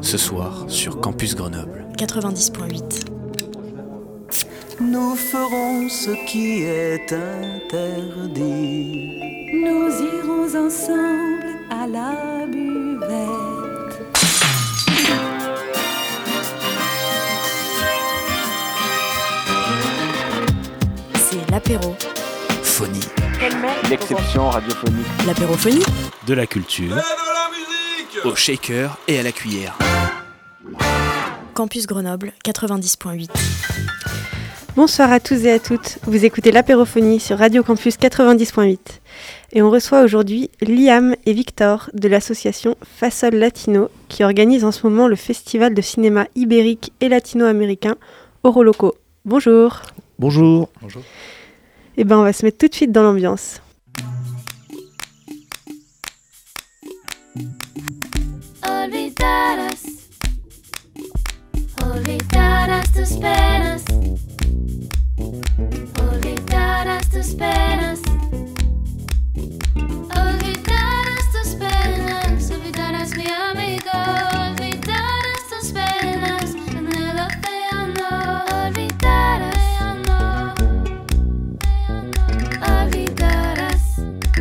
ce soir sur Campus Grenoble 90.8. Nous ferons ce qui est interdit. Nous irons ensemble à la buvette. C'est l'apéro. Phonie. L'exception radiophonique. L'apérophonie. De la culture. Et de la musique. Au shaker et à la cuillère. Campus Grenoble 90.8. Bonsoir à tous et à toutes, vous écoutez l'apérophonie sur Radio Campus 90.8 et on reçoit aujourd'hui Liam et Victor de l'association Fasol Latino qui organise en ce moment le festival de cinéma ibérique et latino-américain Oroloco. Bonjour. Bonjour. Bonjour. Eh ben on va se mettre tout de suite dans l'ambiance. Olvidaras tus penas. Olvidarás tus penas. Olvidarás tus penas. Olvidarás mi amigo. Olvidarás tus penas en el océano. Olvidarás. Olvidarás.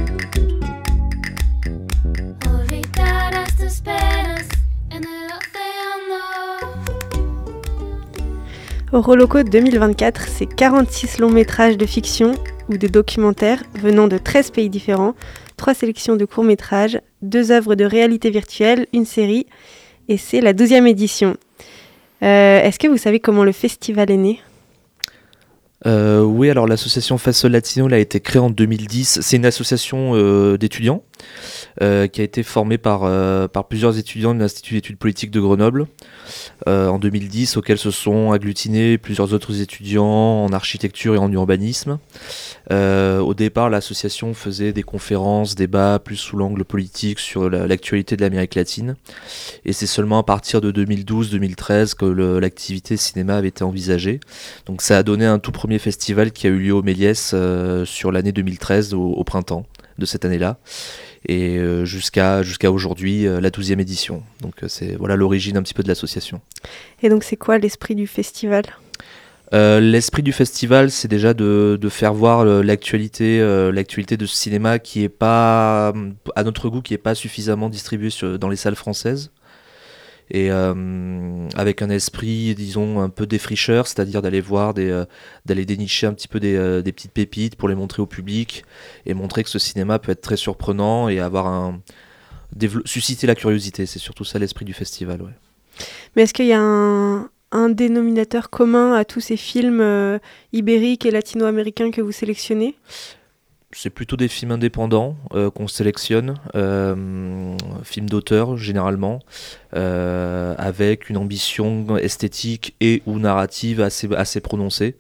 Olvidarás tus penas en el océano. Oroloco 2024, c'est 46 longs métrages de fiction ou de documentaires venant de 13 pays différents, 3 sélections de courts métrages, 2 œuvres de réalité virtuelle, une série, et c'est la 12e édition. Est-ce que vous savez comment le festival est né ? Oui, alors l'association Fasol Latino a été créée en 2010. C'est une association d'étudiants qui a été formée par plusieurs étudiants de l'Institut d'études politiques de Grenoble en 2010, auxquels se sont agglutinés plusieurs autres étudiants en architecture et en urbanisme. Au départ, l'association faisait des conférences, débats plus sous l'angle politique sur l'actualité de l'Amérique latine. Et c'est seulement à partir de 2012-2013 que l'activité cinéma avait été envisagée. Donc ça a donné un tout premier festival qui a eu lieu au Méliès sur l'année 2013, au printemps de cette année-là. Et jusqu'à aujourd'hui, la 12e édition. Donc c'est voilà l'origine un petit peu de l'association. Et donc c'est quoi l'esprit du festival ? L'esprit du festival, c'est déjà de faire voir l'actualité de ce cinéma qui est pas, à notre goût, qui est pas suffisamment distribué dans les salles françaises. Et avec un esprit, disons, un peu défricheur, c'est-à-dire d'aller voir, d'aller dénicher un petit peu des petites pépites pour les montrer au public et montrer que ce cinéma peut être très surprenant et susciter la curiosité. C'est surtout ça l'esprit du festival. Ouais. Mais est-ce qu'il y a un dénominateur commun à tous ces films ibériques et latino-américains que vous sélectionnez ? C'est plutôt des films indépendants qu'on sélectionne, films d'auteur généralement, avec une ambition esthétique et ou narrative assez prononcée.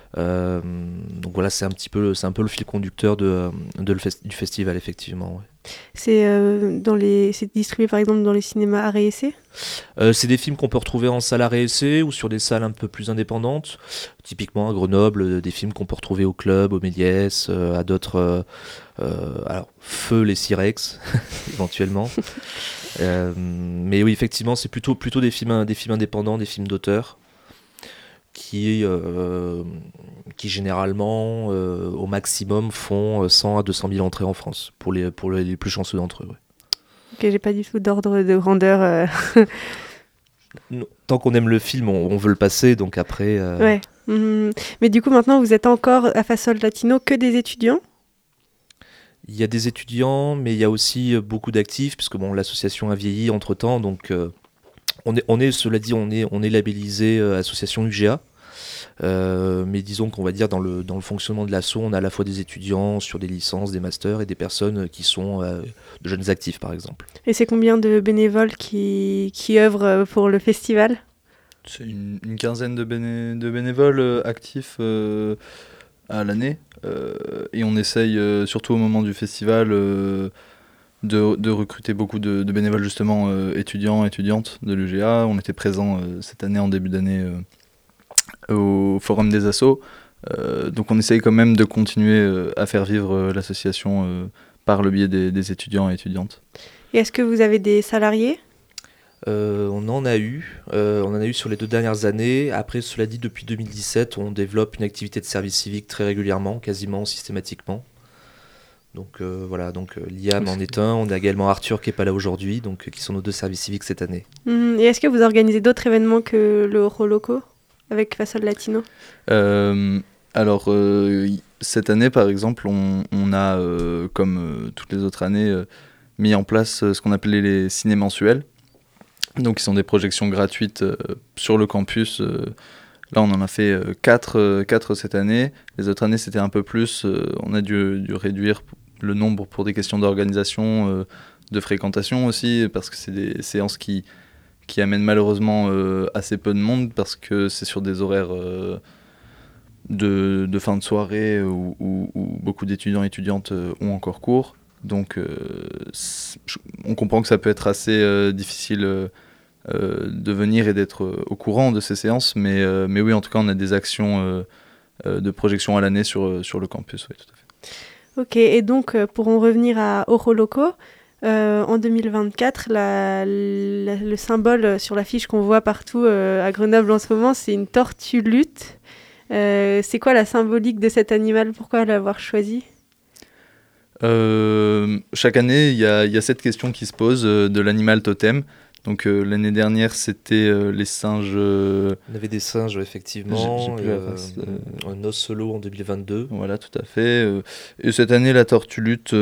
Donc voilà, c'est un peu le fil conducteur du festival, effectivement. Ouais. C'est distribué par exemple dans les cinémas Art et Essai ? C'est des films qu'on peut retrouver en salle Art et Essai ou sur des salles un peu plus indépendantes. Typiquement à Grenoble, des films qu'on peut retrouver au Club, au Méliès, à d'autres... alors, Feu, les Sirex, éventuellement. Mais oui, effectivement, c'est plutôt des films indépendants, des films d'auteur, qui généralement, au maximum, font 100 à 200 000 entrées en France, pour les plus chanceux d'entre eux. Ouais. Ok, j'ai pas du tout d'ordre de grandeur. Tant qu'on aime le film, on veut le passer, donc après... Ouais. Mais du coup, maintenant, vous êtes encore à Fasol Latino que des étudiants ? Il y a des étudiants, mais il y a aussi beaucoup d'actifs, puisque l'association a vieilli entre-temps, donc cela dit, on est labellisé association UGA. Mais disons qu'on va dire dans le fonctionnement de l'asso, on a à la fois des étudiants sur des licences, des masters et des personnes qui sont de jeunes actifs par exemple. Et c'est combien de bénévoles qui œuvrent pour le festival ? C'est une quinzaine de bénévoles actifs à l'année et on essaye surtout au moment du festival de recruter beaucoup de bénévoles justement étudiants, étudiantes de l'UGA. On était présents cette année en début d'année au Forum des Assos. Donc on essaye quand même de continuer à faire vivre l'association par le biais des étudiants et étudiantes. Et est-ce que vous avez des salariés ? On en a eu sur les 2 dernières années. Après, cela dit, depuis 2017, on développe une activité de service civique très régulièrement, quasiment systématiquement. Donc voilà, Liam en est un. On a également Arthur qui n'est pas là aujourd'hui, donc qui sont nos 2 services civiques cette année. Et est-ce que vous organisez d'autres événements que le Euroloco avec Fasol Latino ? Alors, cette année, par exemple, on a, comme toutes les autres années, mis en place ce qu'on appelait les ciné mensuels. Donc, qui sont des projections gratuites sur le campus. Là, on en a fait 4 cette année. Les autres années, c'était un peu plus. On a dû réduire le nombre pour des questions d'organisation, de fréquentation aussi, parce que c'est des séances qui amènent malheureusement assez peu de monde, parce que c'est sur des horaires de fin de soirée où beaucoup d'étudiants et étudiantes ont encore cours. Donc on comprend que ça peut être assez difficile de venir et d'être au courant de ces séances, mais oui, en tout cas, on a des actions de projection à l'année sur le campus, oui, tout à fait. Ok, et donc pour en revenir à Euroloco, en 2024, le symbole sur l'affiche qu'on voit partout à Grenoble en ce moment, c'est une tortue lutte. C'est quoi la symbolique de cet animal ? Pourquoi l'avoir choisi ? Chaque année, il y a cette question qui se pose de l'animal totem. Donc l'année dernière, c'était les singes. On avait des singes, effectivement. J'ai plus la face, un ocelot en 2022. Voilà, tout à fait. Et cette année, la tortue lutte.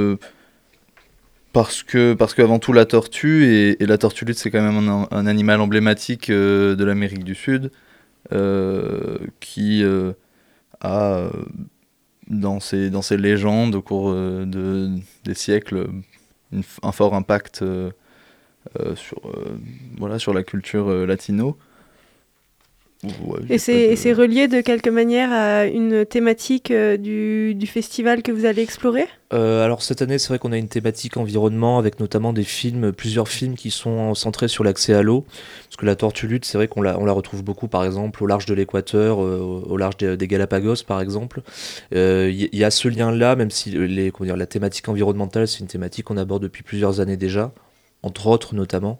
Parce qu'avant tout, la tortue, et la tortue lutte, c'est quand même un animal emblématique de l'Amérique du Sud, qui a, dans ses légendes, au cours des siècles, un fort impact sur la culture latino. Ouais, et c'est relié de quelque manière à une thématique du festival que vous allez explorer ? Alors cette année, c'est vrai qu'on a une thématique environnement avec notamment plusieurs films qui sont centrés sur l'accès à l'eau. Parce que la tortue lutte, c'est vrai qu'on la retrouve beaucoup, par exemple, au large de l'Équateur, au large des Galapagos, par exemple. Il y a ce lien-là, même si la thématique environnementale, c'est une thématique qu'on aborde depuis plusieurs années déjà, entre autres notamment.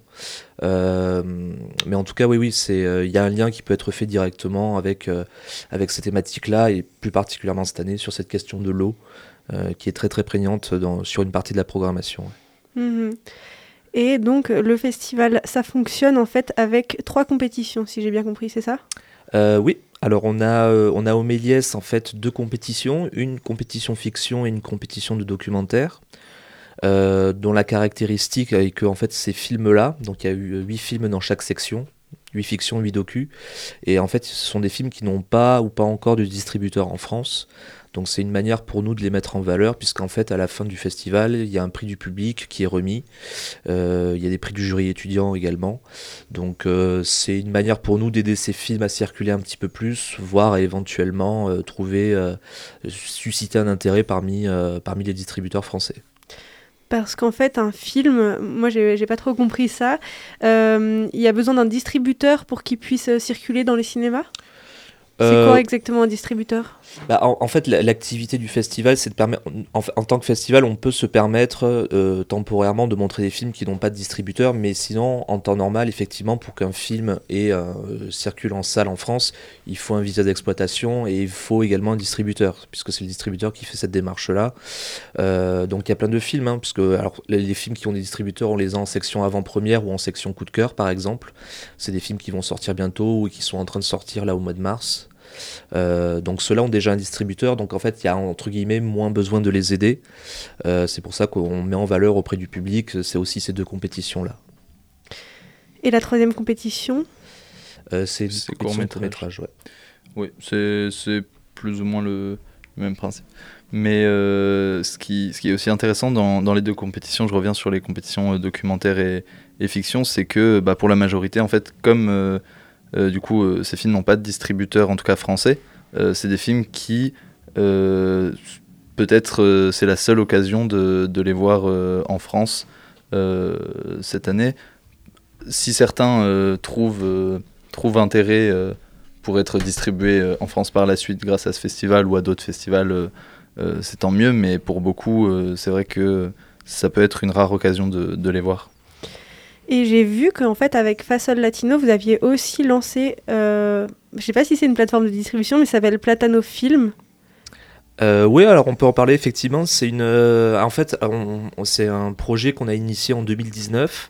Mais en tout cas, oui, il y a un lien qui peut être fait directement avec ces thématiques-là, et plus particulièrement cette année sur cette question de l'eau, qui est très très prégnante sur une partie de la programmation. Ouais. Et donc le festival, ça fonctionne en fait avec 3 compétitions, si j'ai bien compris, c'est ça ? Oui. Alors on a au Méliès en fait 2 compétitions, une compétition fiction et une compétition de documentaire. Dont la caractéristique est que en fait, ces films-là, donc il y a eu 8 films dans chaque section, 8 fictions, 8 docus, et en fait ce sont des films qui n'ont pas ou pas encore de distributeur en France, donc c'est une manière pour nous de les mettre en valeur, puisqu'en fait à la fin du festival, il y a un prix du public qui est remis, il y a des prix du jury étudiant également, donc c'est une manière pour nous d'aider ces films à circuler un petit peu plus, voire à éventuellement susciter un intérêt parmi les distributeurs français. Parce qu'en fait, un film, moi j'ai pas trop compris ça, il y a besoin d'un distributeur pour qu'il puisse circuler dans les cinémas ? C'est quoi exactement un distributeur ? En fait, l'activité du festival, c'est de permettre, en tant que festival, on peut se permettre temporairement de montrer des films qui n'ont pas de distributeur, mais sinon, en temps normal, effectivement, pour qu'un film circule en salle en France, il faut un visa d'exploitation et il faut également un distributeur, puisque c'est le distributeur qui fait cette démarche-là. Donc il y a plein de films, puisque alors, les films qui ont des distributeurs, on les a en section avant-première ou en section coup de cœur, par exemple. C'est des films qui vont sortir bientôt ou qui sont en train de sortir là au mois de mars. Donc ceux-là ont déjà un distributeur, donc en fait il y a entre guillemets moins besoin de les aider, c'est pour ça qu'on met en valeur auprès du public, c'est aussi ces 2 compétitions-là. Et la 3e compétition ? C'est court-métrage, ouais. Oui, c'est plus ou moins le même principe. Mais ce qui est aussi intéressant dans les 2 compétitions, je reviens sur les compétitions documentaires et fiction, c'est que pour la majorité, en fait, comme du coup, ces films n'ont pas de distributeur, en tout cas français. C'est des films qui, peut-être, c'est la seule occasion de les voir en France cette année. Si certains trouvent intérêt pour être distribués en France par la suite grâce à ce festival ou à d'autres festivals, c'est tant mieux. Mais pour beaucoup, c'est vrai que ça peut être une rare occasion de les voir. Et j'ai vu qu'en fait, avec Fasol Latino, vous aviez aussi lancé, je ne sais pas si c'est une plateforme de distribution, mais ça s'appelle Platano Film. Oui, alors on peut en parler effectivement. C'est en fait, c'est un projet qu'on a initié en 2019.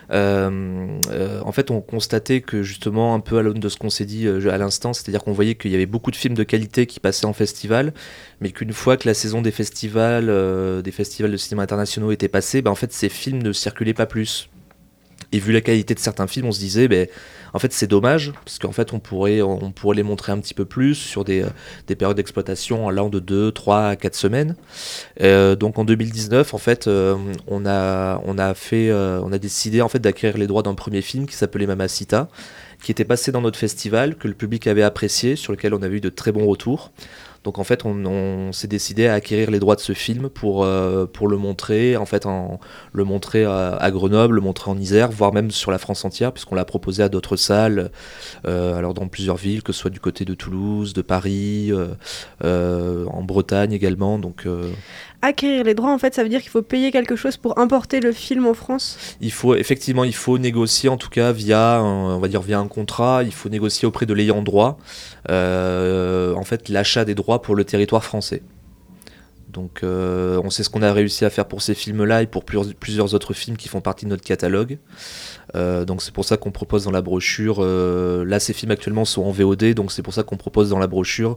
En fait, on constatait que justement, un peu à l'aune de ce qu'on s'est dit à l'instant, c'est-à-dire qu'on voyait qu'il y avait beaucoup de films de qualité qui passaient en festival, mais qu'une fois que la saison des festivals de cinéma internationaux était passée, en fait, ces films ne circulaient pas plus. Et vu la qualité de certains films, on se disait, en fait, c'est dommage, parce qu'en fait, on pourrait les montrer un petit peu plus sur des périodes d'exploitation allant de 2, 3 à 4 semaines. Donc en 2019, en fait, on a décidé en fait d'acquérir les droits d'un premier film qui s'appelait Mamacita, qui était passé dans notre festival, que le public avait apprécié, sur lequel on avait eu de très bons retours. Donc en fait, on s'est décidé à acquérir les droits de ce film pour le montrer, en fait, le montrer à Grenoble, le montrer en Isère, voire même sur la France entière, puisqu'on l'a proposé à d'autres salles, alors dans plusieurs villes, que ce soit du côté de Toulouse, de Paris, en Bretagne également. Donc Acquérir les droits, en fait, ça veut dire qu'il faut payer quelque chose pour importer le film en France ? il faut négocier, en tout cas via un contrat. Il faut négocier auprès de l'ayant droit, en fait, l'achat des droits pour le territoire français. Donc on sait ce qu'on a réussi à faire pour ces films-là et pour plusieurs autres films qui font partie de notre catalogue. Donc c'est pour ça qu'on propose dans la brochure, là ces films actuellement sont en VOD, donc c'est pour ça qu'on propose dans la brochure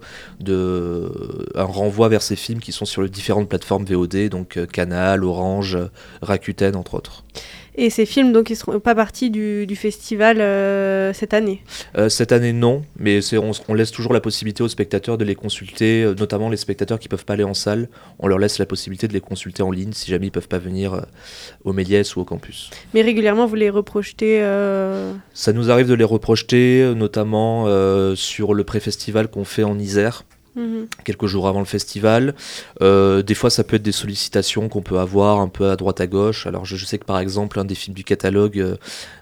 un renvoi vers ces films qui sont sur les différentes plateformes VOD, donc Canal, Orange, Rakuten entre autres. Et ces films, donc, ils ne seront pas partis du festival cette année ? Cette année, non, mais on laisse toujours la possibilité aux spectateurs de les consulter, notamment les spectateurs qui ne peuvent pas aller en salle, on leur laisse la possibilité de les consulter en ligne si jamais ils ne peuvent pas venir au Méliès ou au campus. Mais régulièrement, vous les reprojetez Ça nous arrive de les reprojeter, notamment sur le pré-festival qu'on fait en Isère. Quelques jours avant le festival. Des fois, ça peut être des sollicitations qu'on peut avoir un peu à droite à gauche. Alors, je sais que par exemple, un des films du catalogue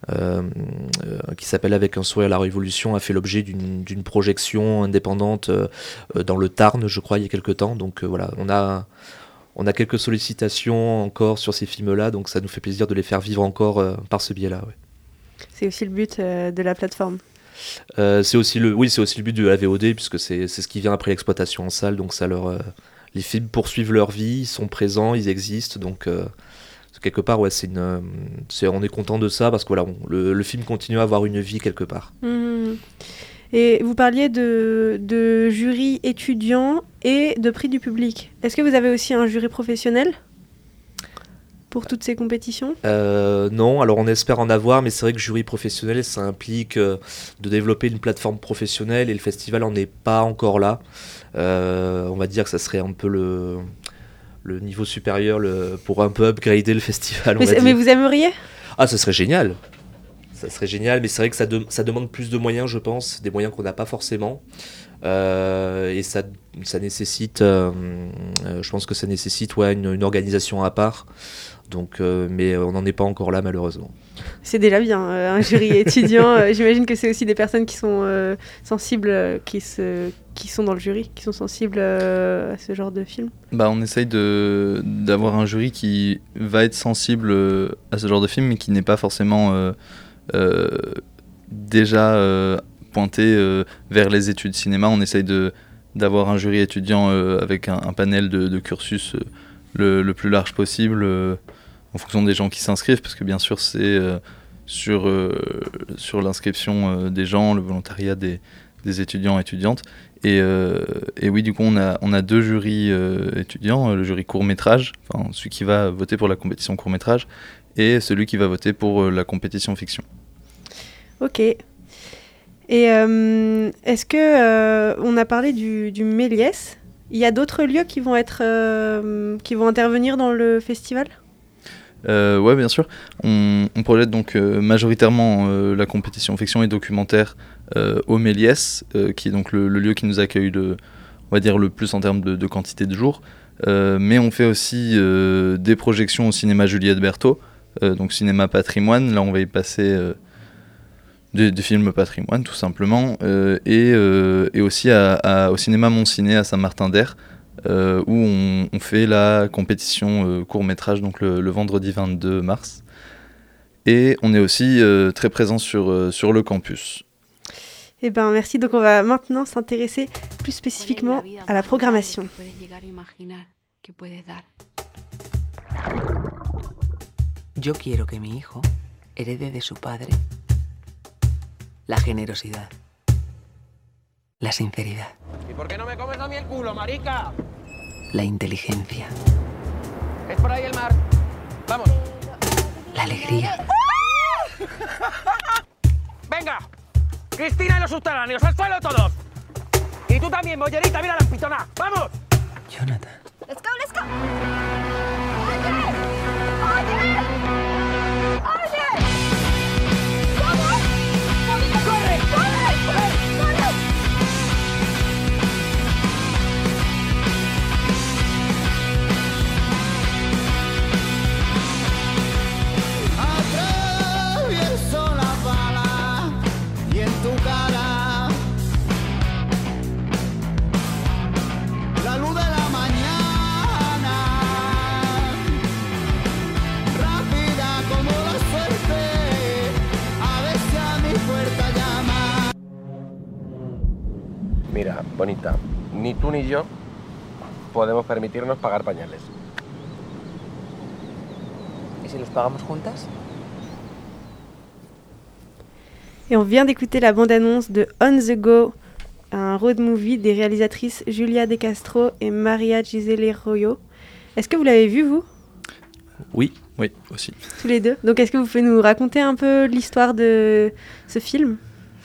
qui s'appelle Avec un sourire la Révolution a fait l'objet d'une projection indépendante dans le Tarn, je crois, il y a quelques temps. Donc voilà, on a quelques sollicitations encore sur ces films-là, donc ça nous fait plaisir de les faire vivre encore par ce biais-là. Ouais. C'est aussi le but de la plateforme. C'est aussi le but de la VOD, puisque c'est ce qui vient après l'exploitation en salle, donc les films poursuivent leur vie, ils sont présents, ils existent, donc quelque part on est content de ça, parce que voilà, le film continue à avoir une vie quelque part. Et vous parliez de jury étudiant et de prix du public. Est-ce que vous avez aussi un jury professionnel pour toutes ces compétitions ? Non, alors on espère en avoir, mais c'est vrai que jury professionnel, ça implique de développer une plateforme professionnelle, et le festival n'en est pas encore là. On va dire que ça serait un peu le niveau supérieur pour un peu upgrader le festival. Mais vous aimeriez ? Ah, ça serait génial. Ça serait génial, mais c'est vrai que ça demande plus de moyens, je pense, des moyens qu'on n'a pas forcément. Et ça nécessite, je pense que ça nécessite une organisation à part. Donc, mais on n'en est pas encore là, malheureusement. C'est déjà bien, un jury étudiant. J'imagine que c'est aussi des personnes qui sont sensibles, qui sont dans le jury, qui sont sensibles à ce genre de film. On essaye d'avoir un jury qui va être sensible à ce genre de film, mais qui n'est pas forcément déjà pointé vers les études cinéma. On essaye d'avoir un jury étudiant avec un panel de cursus le plus large possible, en fonction des gens qui s'inscrivent, parce que bien sûr c'est sur l'inscription des gens, le volontariat des étudiants et étudiantes. Et oui, du coup on a deux jurys étudiants, le jury court-métrage, enfin celui qui va voter pour la compétition court-métrage, et celui qui va voter pour la compétition fiction. Ok. Et est-ce que on a parlé du Méliès ? Il y a d'autres lieux qui vont intervenir dans le festival ? Ouais, bien sûr. On projette donc majoritairement la compétition fiction et documentaire au Méliès, qui est donc le lieu qui nous accueille on va dire le plus en termes de quantité de jours. Mais on fait aussi des projections au cinéma Juliette Berthaud, donc cinéma patrimoine. Là, on va y passer des films patrimoine, tout simplement, et aussi au cinéma Monciné à Saint-Martin-d'Air, où on fait la compétition court-métrage, donc le vendredi 22 mars. Et on est aussi très présent sur le campus. Eh ben merci, donc on va maintenant s'intéresser plus spécifiquement à la programmation. Yo quiero que mi hijo herede de su padre la generosidad, la sinceridad. ¿Y por qué no me comes a mí el culo, marica? La inteligencia. Es por ahí el mar. Vamos. La alegría. ¡Venga! Cristina y los subterráneos, al suelo todos. Y tú también, bollerita, mira la pitona. ¡Vamos! Jonathan. Let's go, let's go. ¡Oye! ¡Oye! ¡Oye! ¿Cómo? ¡Corre! ¡Corre! ¡Corre! Atravieso la bala y en tu cara la luz de la mañana, rápida como la suerte, a veces a mi puerta llama. Mira, bonita, ni tú ni yo podemos permitirnos pagar pañales. ¿Y si los pagamos juntas? Et on vient d'écouter la bande-annonce de On the Go, un road movie des réalisatrices Julia De Castro et Maria Gisele Royo. Est-ce que vous l'avez vu, vous? Oui. Oui, aussi. Tous les deux. Donc est-ce que vous pouvez nous raconter un peu l'histoire de ce film?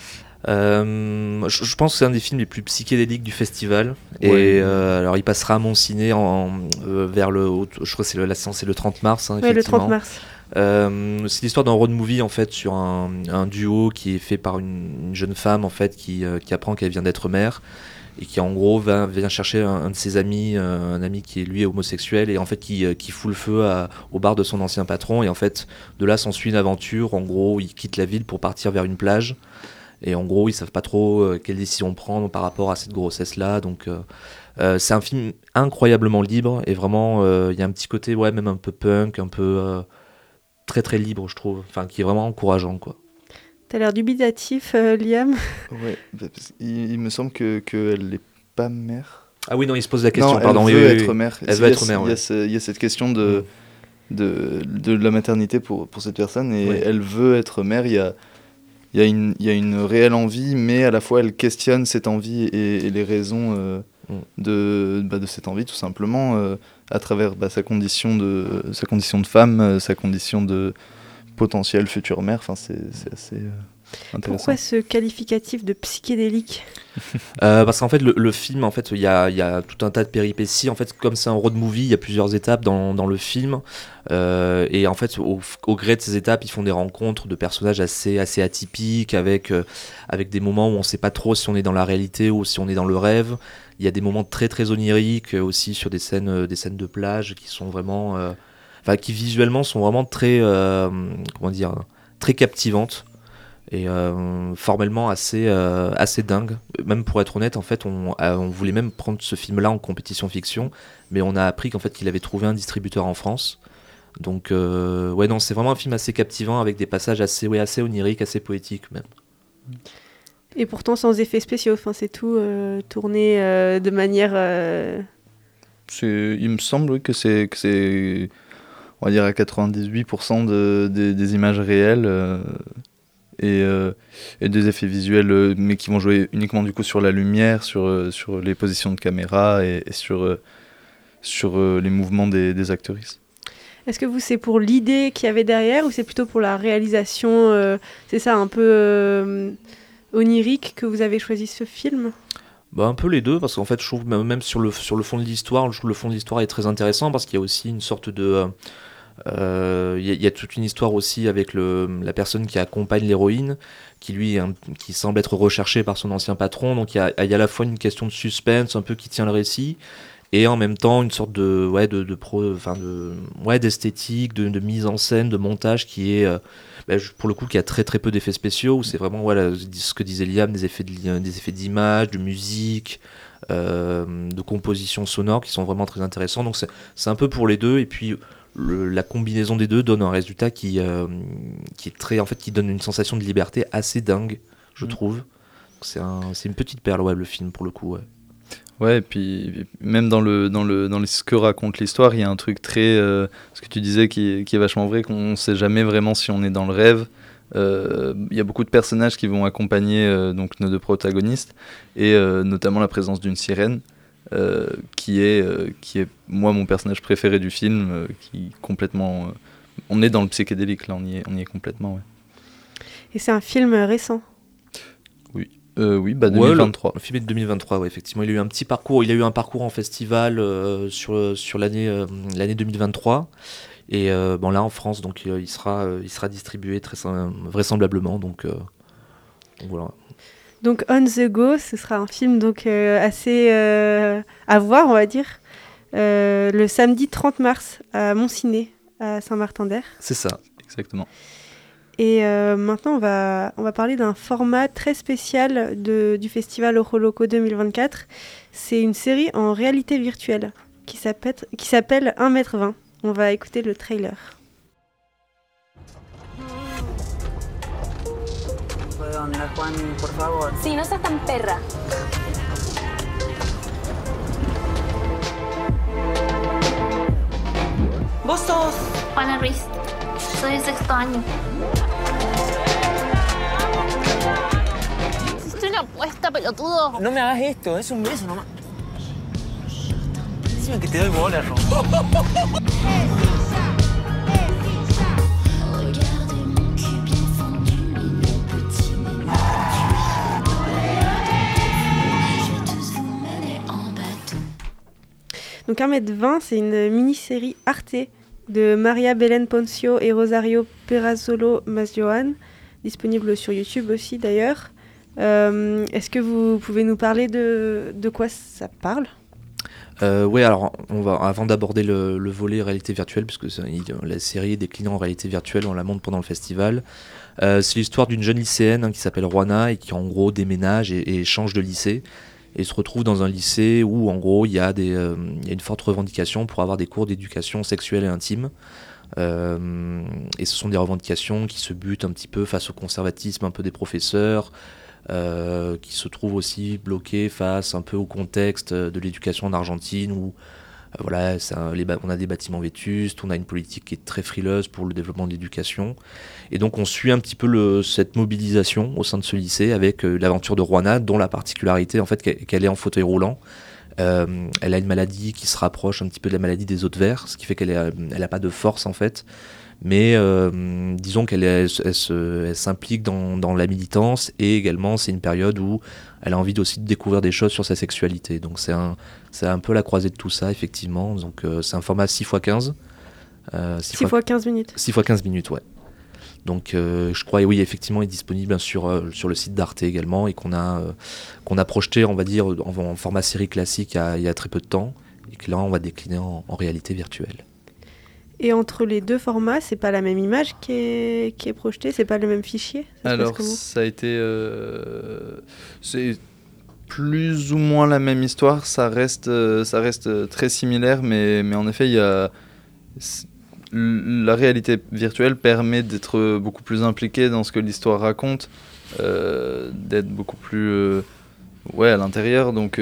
Je pense que c'est un des films les plus psychédéliques du festival. Ouais. Et alors il passera à Montciné vers je crois que c'est la séance, c'est le 30 mars. Oui, le 30 mars. C'est l'histoire d'un road movie en fait sur un duo qui est fait par une jeune femme en fait qui apprend qu'elle vient d'être mère et qui en gros vient chercher un de ses amis, un ami qui est lui homosexuel et en fait qui fout le feu au bar de son ancien patron et en fait de là s'ensuit une aventure. En gros ils quittent la ville pour partir vers une plage et en gros ils savent pas trop quelle décision prendre par rapport à cette grossesse là donc c'est un film incroyablement libre et vraiment il y a un petit côté même un peu punk, un peu très très libre je trouve, enfin qui est vraiment encourageant quoi. T'as l'air dubitatif, Liam. Ouais, parce il me semble qu'elle n'est pas mère. Ah oui non il se pose la question, non, pardon. Elle veut être mère. Elle veut être mère. Il y a cette question de la maternité pour cette personne et elle veut être mère. Il y a une réelle envie, mais à la fois elle questionne cette envie et les raisons de cette envie tout simplement à travers sa condition de femme, sa condition de potentielle future mère. Enfin, c'est assez intéressant. Pourquoi ce qualificatif de psychédélique? Parce qu'en fait le film en fait il y a tout un tas de péripéties en fait comme c'est un road movie il y a plusieurs étapes dans le film et en fait au gré de ces étapes ils font des rencontres de personnages assez atypiques avec des moments où on sait pas trop si on est dans la réalité ou si on est dans le rêve. Il y a des moments très très oniriques aussi sur des scènes de plage qui sont vraiment qui visuellement sont vraiment très très captivantes et formellement assez dingue. Même pour être honnête en fait on voulait même prendre ce film là en compétition fiction mais on a appris qu'en fait qu'il avait trouvé un distributeur en France donc non c'est vraiment un film assez captivant avec des passages assez oniriques, assez poétiques même. Et pourtant sans effets spéciaux, enfin, c'est tout tourné de manière... Il me semble que c'est on va dire à 98% des images réelles et des effets visuels mais qui vont jouer uniquement du coup sur la lumière, sur les positions de caméra et sur les mouvements des actrices. Est-ce que vous, c'est pour l'idée qu'il y avait derrière ou c'est plutôt pour la réalisation c'est ça, un peu onirique que vous avez choisi ce film? Un peu les deux, parce qu'en fait je trouve même sur le fond de l'histoire, je trouve le fond de l'histoire est très intéressant parce qu'il y a aussi une sorte de... Il y a toute une histoire aussi avec la personne qui accompagne l'héroïne, qui semble être recherchée par son ancien patron, donc il y a à la fois une question de suspense un peu qui tient le récit, et en même temps une sorte d'esthétique, de mise en scène, de montage qui est pour le coup qui a très très peu d'effets spéciaux, où c'est vraiment ce que disait Liam, des effets d'image, de musique, de composition sonore qui sont vraiment très intéressants. Donc c'est un peu pour les deux, et puis la combinaison des deux donne un résultat qui est très, en fait, qui donne une sensation de liberté assez dingue, je trouve. C'est une petite perle, ouais, le film pour le coup. Ouais. Ouais, et puis même dans ce que raconte l'histoire, il y a un truc très, ce que tu disais qui est vachement vrai, qu'on ne sait jamais vraiment si on est dans le rêve. Il y a beaucoup de personnages qui vont accompagner donc nos deux protagonistes, et notamment la présence d'une sirène, qui est moi mon personnage préféré du film, qui complètement, on est dans le psychédélique là, on y est complètement. Ouais. Et c'est un film récent. Oui, 2023. Ouais, le film est de 2023, ouais, effectivement. Il a eu un petit parcours, il a eu un parcours en festival sur l'année 2023. Et bon, là en France, donc il sera distribué très vraisemblablement. Donc voilà. Donc On the Go, ce sera un film donc assez à voir, on va dire, le samedi 30 mars à Montciné, à Saint-Martin-d'Air. C'est ça, exactement. Et maintenant, on va parler d'un format très spécial du festival Oroloco 2024. C'est une série en réalité virtuelle qui s'appelle 1m20. On va écouter le trailer. Juan, por favor. Si no seas tan perra. Vos sos Juana Ruiz. Soy de 6º año. Hiciste una apuesta, pelotudo. No me hagas esto, es un beso nomás. Decime que te doy bola, Ro. Donc 1m20, c'est une mini-série Arte de Maria Belén Poncio et Rosario Perazzolo Masjoan, disponible sur YouTube aussi d'ailleurs. Est-ce que vous pouvez nous parler de quoi ça parle ? Oui, alors avant d'aborder le volet réalité virtuelle, puisque la série est déclinée en réalité virtuelle, on la montre pendant le festival. C'est l'histoire d'une jeune lycéenne qui s'appelle Juana et qui en gros déménage et change de lycée. Et se retrouve dans un lycée où en gros il y a une forte revendication pour avoir des cours d'éducation sexuelle et intime. Et ce sont des revendications qui se butent un petit peu face au conservatisme un peu des professeurs, qui se trouvent aussi bloqués face un peu au contexte de l'éducation en Argentine où voilà, on a des bâtiments vétustes, on a une politique qui est très frileuse pour le développement de l'éducation. Et donc on suit un petit peu cette mobilisation au sein de ce lycée avec l'aventure de Juana, dont la particularité en fait qu'elle est en fauteuil roulant. Elle a une maladie qui se rapproche un petit peu de la maladie des os de verre, ce qui fait qu'elle n'a pas de force en fait. Mais disons qu'elle s'implique dans la militance, et également c'est une période où elle a envie aussi de découvrir des choses sur sa sexualité. Donc c'est un peu la croisée de tout ça, effectivement. Donc c'est un format 6x15. 6 x 15 minutes. 6 x 15 minutes, ouais. Donc je crois, oui, effectivement, il est disponible sur le site d'Arte également, et qu'on a projeté, on va dire, en format série classique il y a très peu de temps, et que là on va décliner en réalité virtuelle. Et entre les deux formats, c'est pas la même image qui est projetée, c'est pas le même fichier. Alors ça a été, c'est plus ou moins la même histoire. Ça reste très similaire, mais en effet, la réalité virtuelle permet d'être beaucoup plus impliqué dans ce que l'histoire raconte, d'être beaucoup plus à l'intérieur. Donc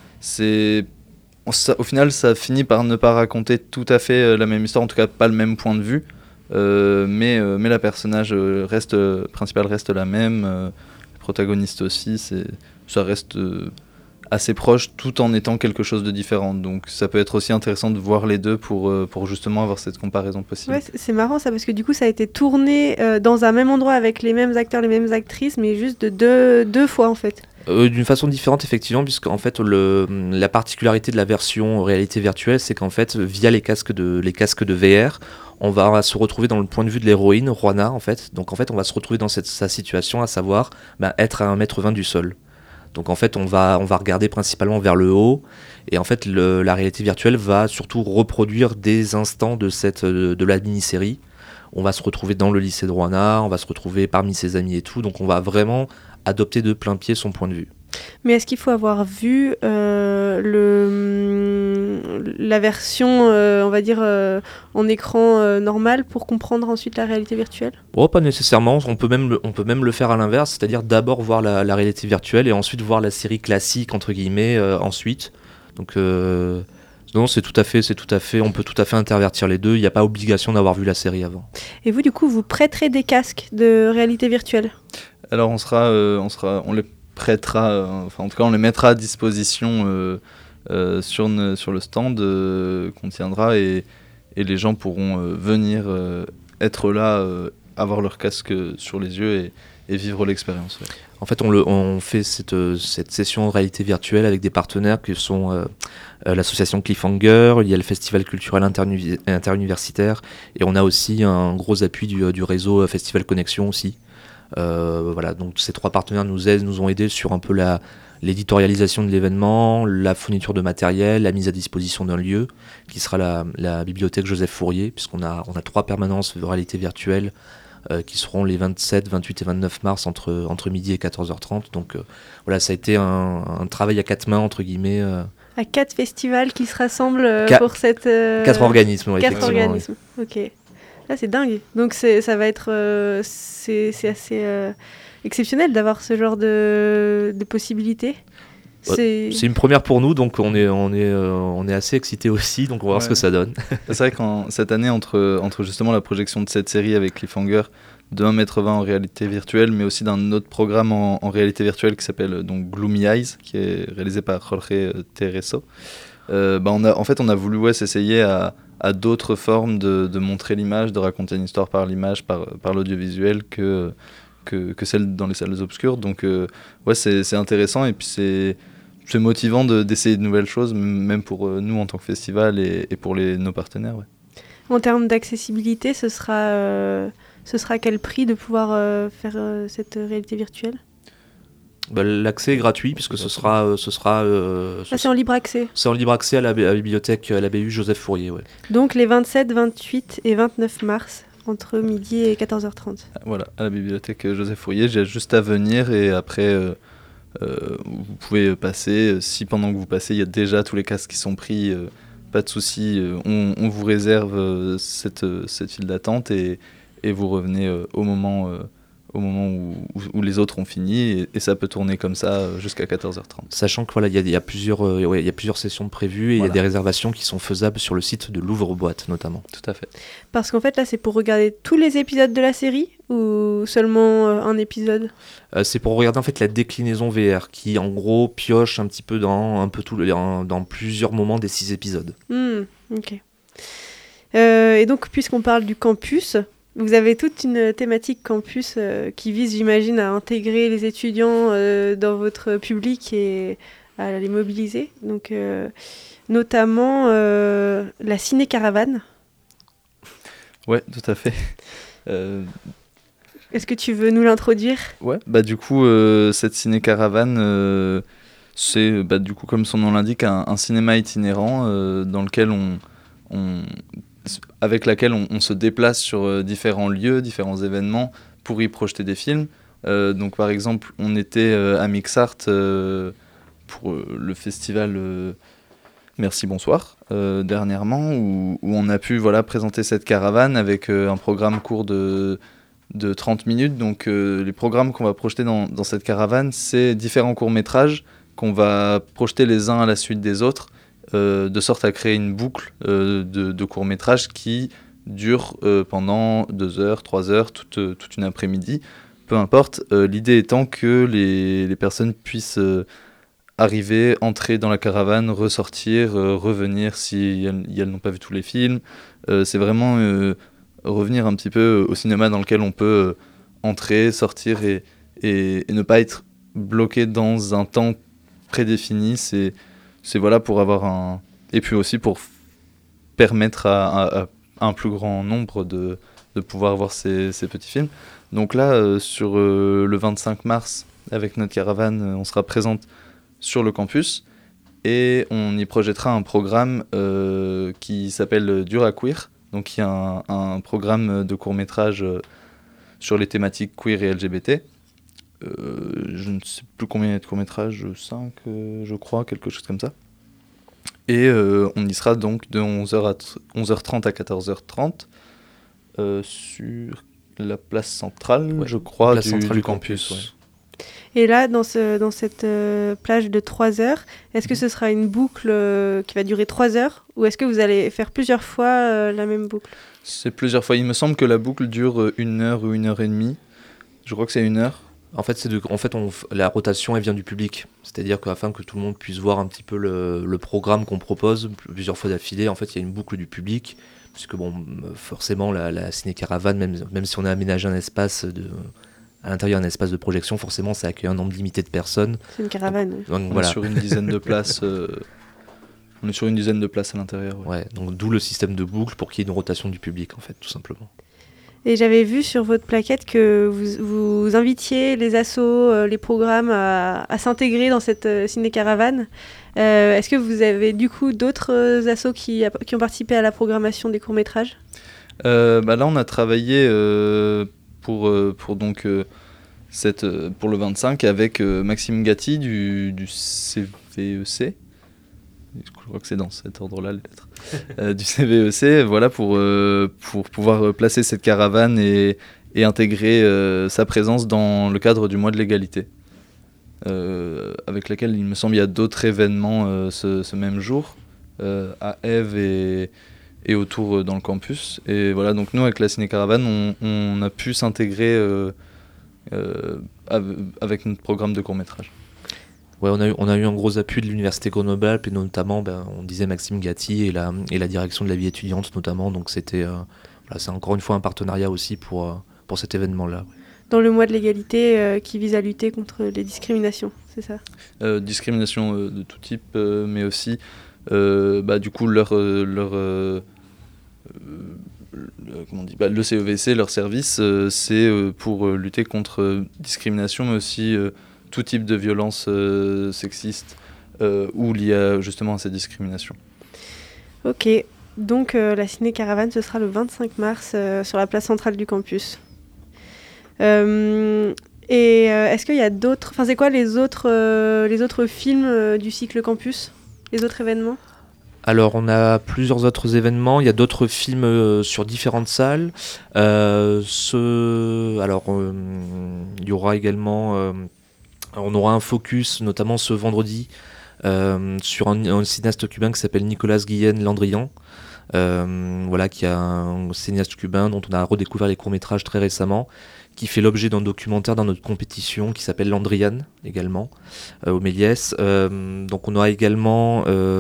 au final, ça finit par ne pas raconter tout à fait la même histoire, en tout cas pas le même point de vue, mais la personnage principale reste la même, le protagoniste aussi, ça reste assez proche tout en étant quelque chose de différent. Donc ça peut être aussi intéressant de voir les deux pour justement avoir cette comparaison possible. Ouais, c'est marrant ça, parce que du coup ça a été tourné dans un même endroit avec les mêmes acteurs, les mêmes actrices, mais juste de deux fois en fait. D'une façon différente, effectivement, puisqu'en fait la particularité de la version réalité virtuelle, c'est qu'en fait via les casques de VR, on va se retrouver dans le point de vue de l'héroïne Juana, en fait. Donc en fait on va se retrouver dans sa situation, à savoir être à 1m20 du sol. Donc en fait on va regarder principalement vers le haut, et en fait la réalité virtuelle va surtout reproduire des instants de la mini-série. On va se retrouver dans le lycée de Juana, on va se retrouver parmi ses amis et tout, donc on va vraiment adopter de plein pied son point de vue. Mais est-ce qu'il faut avoir vu la version, on va dire, en écran normal pour comprendre ensuite la réalité virtuelle ? Oh, pas nécessairement, on peut même le faire à l'inverse, c'est-à-dire d'abord voir la réalité virtuelle et ensuite voir la série classique, entre guillemets, ensuite. Donc, non, c'est tout à fait, on peut tout à fait intervertir les deux, il n'y a pas obligation d'avoir vu la série avant. Et vous, du coup, vous prêterez des casques de réalité virtuelle ? Alors on les prêtera, en tout cas on les mettra à disposition sur le stand qu'on tiendra et les gens pourront venir être là, avoir leur casque sur les yeux et vivre l'expérience. Ouais. En fait, on fait cette session de réalité virtuelle avec des partenaires qui sont l'association Cliffhanger, il y a le festival culturel interuniversitaire et on a aussi un gros appui du réseau Festival Connexion aussi. Voilà, donc ces 3 partenaires nous ont aidés sur un peu l'éditorialisation de l'événement, la fourniture de matériel, la mise à disposition d'un lieu qui sera la bibliothèque Joseph Fourier, puisqu'on a 3 permanences de réalité virtuelle qui seront les 27, 28 et 29 mars entre midi et 14h30. Donc voilà, ça a été un travail à 4 mains, entre guillemets. À 4 festivals qui se rassemblent pour cette... 4 organismes, oui. 4 organismes, oui. Ok. Là, c'est dingue. Donc, ça va être... c'est assez exceptionnel d'avoir ce genre de possibilités. C'est une première pour nous, donc on est assez excités aussi, donc on va voir ce que ça donne. C'est vrai que cette année, entre justement la projection de cette série avec Cliffhanger, de 1m20 en réalité virtuelle, mais aussi d'un autre programme en réalité virtuelle qui s'appelle donc Gloomy Eyes, qui est réalisé par Jorge Tereso, on a voulu s'essayer à d'autres formes de montrer l'image, de raconter une histoire par l'image, par l'audiovisuel que celle dans les salles obscures. Donc c'est intéressant et puis c'est motivant d'essayer de nouvelles choses, même pour nous en tant que festival et pour nos partenaires. Ouais. En termes d'accessibilité, ce sera à quel prix de pouvoir faire cette réalité virtuelle ? L'accès est gratuit puisque ce sera c'est en libre accès. C'est en libre accès à la bibliothèque, à la BU Joseph Fourier. Ouais. Donc les 27, 28 et 29 mars, entre midi et 14h30. Voilà, à la bibliothèque Joseph Fourier, j'ai juste à venir et après vous pouvez passer. Si pendant que vous passez, il y a déjà tous les casques qui sont pris, pas de souci, on vous réserve cette file d'attente et vous revenez au moment où les autres ont fini et ça peut tourner comme ça jusqu'à 14h30. Sachant que voilà, il y a plusieurs sessions prévues et il y a des réservations qui sont faisables sur le site de l'Ouvre-Boîte notamment. Tout à fait. Parce qu'en fait là c'est pour regarder tous les épisodes de la série ou seulement un épisode ? C'est pour regarder en fait la déclinaison VR qui en gros pioche un petit peu dans plusieurs moments des 6 épisodes. Ok. Et donc puisqu'on parle du campus, vous avez toute une thématique campus qui vise, j'imagine, à intégrer les étudiants dans votre public et à les mobiliser. Donc, notamment la ciné-caravane. Ouais, tout à fait. Est-ce que tu veux nous l'introduire ? Ouais, du coup, cette ciné-caravane, c'est, du coup, comme son nom l'indique, un cinéma itinérant dans lequel avec laquelle on se déplace sur différents lieux, différents événements pour y projeter des films. Donc par exemple, on était à Mixart pour le festival Merci Bonsoir dernièrement, où on a pu présenter cette caravane avec un programme court de 30 minutes. Donc les programmes qu'on va projeter dans cette caravane, c'est différents courts-métrages qu'on va projeter les uns à la suite des autres, de sorte à créer une boucle de courts-métrages qui dure pendant 2 heures, 3 heures, toute une après-midi, peu importe. L'idée étant que les personnes puissent arriver, entrer dans la caravane, ressortir, revenir si elles n'ont pas vu tous les films. C'est vraiment revenir un petit peu au cinéma dans lequel on peut entrer, sortir et ne pas être bloqué dans un temps prédéfini. C'est voilà, pour avoir et puis aussi pour permettre à un plus grand nombre de pouvoir voir ces petits films. Donc là, sur le 25 mars, avec notre caravane, on sera présente sur le campus et on y projettera un programme qui s'appelle Dur à Queer, donc qui est un programme de court-métrage sur les thématiques queer et LGBT. Je ne sais plus combien il y a de courts-métrages, 5 je crois, quelque chose comme ça. Et on y sera donc de 11h30 à 14h30 sur la place centrale, je crois, du campus. Ouais. Et là, dans cette plage de 3 heures, est-ce que ce sera une boucle qui va durer 3 heures ou est-ce que vous allez faire plusieurs fois la même boucle ? C'est plusieurs fois. Il me semble que la boucle dure 1 heure ou 1 heure et demie. Je crois que c'est 1 heure. En fait, la rotation, elle vient du public. C'est-à-dire qu'afin que tout le monde puisse voir un petit peu le programme qu'on propose plusieurs fois d'affilée, en fait, il y a une boucle du public. Puisque, forcément, la ciné-caravane, même si on a aménagé un espace à l'intérieur d'un espace de projection, forcément, ça accueille un nombre limité de personnes. C'est une caravane. Donc, voilà. On est sur une dizaine de places. On est sur une dizaine de places à l'intérieur. Ouais, donc d'où le système de boucle pour qu'il y ait une rotation du public, en fait, tout simplement. Et j'avais vu sur votre plaquette que vous invitiez les assos, les programmes à s'intégrer dans cette ciné-caravane. Est-ce que vous avez du coup d'autres assos qui ont participé à la programmation des courts-métrages ? Là, on a travaillé pour le 25 avec Maxime Gatti du CVEC. Je crois que c'est dans cet ordre-là, les lettres. Du CVEC, voilà, pour pouvoir placer cette caravane et intégrer sa présence dans le cadre du mois de l'égalité, avec laquelle, il me semble, il y a d'autres événements ce même jour, à Ève et autour dans le campus. Et voilà, donc nous, avec la ciné-caravane, on a pu s'intégrer avec notre programme de court-métrage. Ouais, on a eu un gros appui de l'Université Grenoble-Alpes, et notamment, on disait Maxime Gatti et la direction de la vie étudiante notamment. Donc c'est encore une fois un partenariat aussi pour cet événement-là. Dans le mois de l'égalité qui vise à lutter contre les discriminations, c'est ça ? Discrimination de tout type, mais aussi du coup le CEVC, leur service, c'est pour lutter contre discrimination, mais aussi tout type de violence sexiste ou liée justement à cette discrimination. Ok, donc la ciné-caravane, ce sera le 25 mars sur la place centrale du campus. Est-ce qu'il y a d'autres... Enfin, c'est quoi les autres films du cycle campus ? Les autres événements ? Alors, on a plusieurs autres événements. Il y a d'autres films sur différentes salles. Il y aura également... on aura un focus, notamment ce vendredi, sur un cinéaste cubain qui s'appelle Nicolas Guillen Landrian. Qui est un cinéaste cubain dont on a redécouvert les courts-métrages très récemment, qui fait l'objet d'un documentaire dans notre compétition qui s'appelle Landrian également, au Méliès. Donc on aura également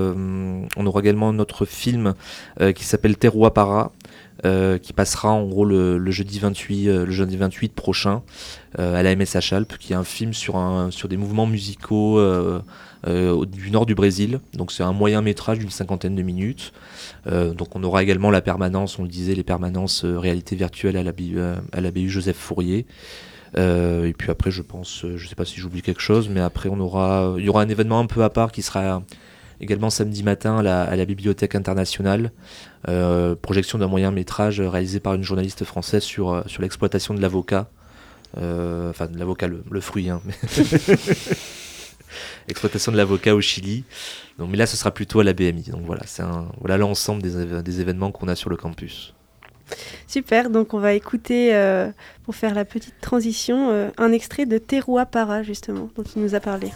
notre film qui s'appelle Terroir Para, qui passera en gros le jeudi 28 prochain à la MSH Alpes, qui est un film sur des mouvements musicaux du nord du Brésil. Donc c'est un moyen métrage d'une 50aine de minutes. Donc on aura également la permanence, on le disait, les permanences réalité virtuelle à la BU Joseph Fourier. Et puis après je sais pas si j'oublie quelque chose, mais après il y aura un événement un peu à part qui sera également samedi matin à la Bibliothèque internationale, projection d'un moyen métrage réalisé par une journaliste française sur l'exploitation de l'avocat, de l'avocat, le fruit, hein. Exploitation de l'avocat au Chili. Donc, mais là ce sera plutôt à la BMI. Donc voilà l'ensemble des événements qu'on a sur le campus. Super, donc on va écouter, pour faire la petite transition, un extrait de Terroir Para, justement, dont il nous a parlé.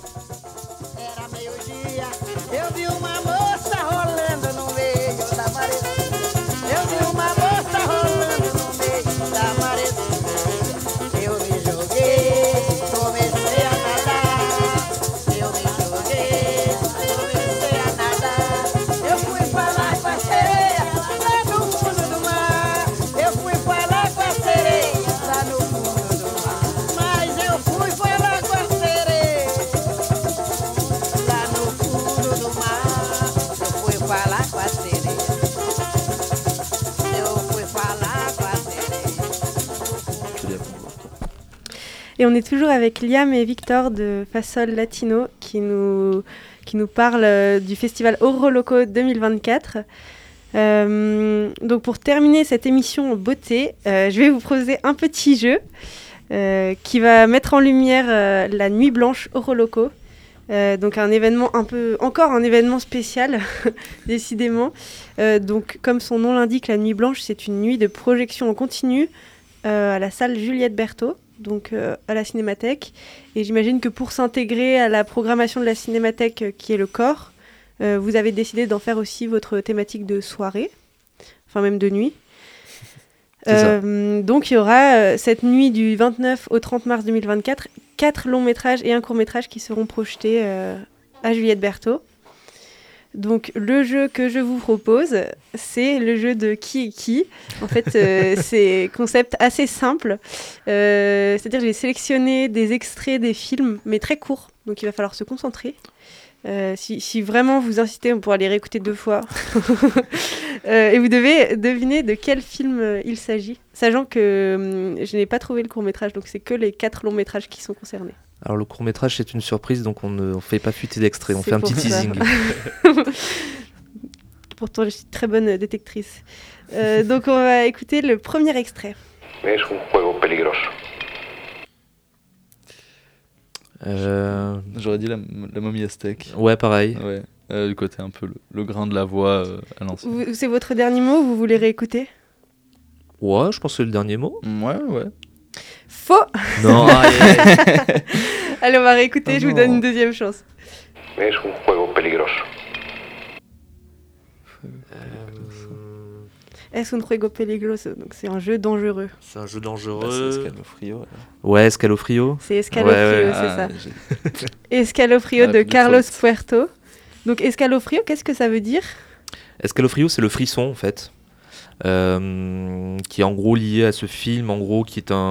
Et on est toujours avec Liam et Victor de Fasol Latino qui nous parlent du festival Oroloco 2024. Donc pour terminer cette émission en beauté, je vais vous proposer un petit jeu qui va mettre en lumière la Nuit Blanche Oroloco. Donc encore un événement spécial, décidément. Donc comme son nom l'indique, La Nuit Blanche, c'est une nuit de projection en continu à la salle Juliette Berthaud, donc à la Cinémathèque. Et j'imagine que pour s'intégrer à la programmation de la Cinémathèque, qui est le corps, vous avez décidé d'en faire aussi votre thématique de soirée, enfin même de nuit. Donc il y aura cette nuit du 29 au 30 mars 2024 4 longs métrages et un court métrage qui seront projetés à Juliette Berthaud. Donc le jeu que je vous propose, c'est le jeu de qui est qui. En fait, c'est concept assez simple. C'est-à-dire que j'ai sélectionné des extraits des films, mais très courts. Donc il va falloir se concentrer. Si vraiment vous insistez, on pourra les réécouter 2 fois. Et vous devez deviner de quel film il s'agit, sachant que je n'ai pas trouvé le court-métrage, donc c'est que les 4 longs métrages qui sont concernés. Alors le court-métrage, c'est une surprise, donc on ne fait pas fuiter d'extrait, on fait un petit teasing. Pourtant, je suis très bonne détectrice. Donc on va écouter le premier extrait. Es un juego peligroso. J'aurais dit la momie aztèque. Ouais, pareil. Ouais. Du côté un peu le grain de la voix à l'ancienne. C'est votre dernier mot ou vous voulez réécouter ? Ouais, je pense que c'est le dernier mot. Ouais. Faux. Non, allez, on va réécouter, je vous donne une deuxième chance. Es un juego peligroso. Es un juego peligroso, donc c'est un jeu dangereux. C'est un jeu dangereux. C'est Escalofrio. Ouais, Escalofrio. C'est Escalofrio, c'est ça. Escalofrio de Carlos Puerto. Donc Escalofrio, qu'est-ce que ça veut dire ? Escalofrio, c'est le frisson en fait, qui est en gros lié à ce film, en gros qui est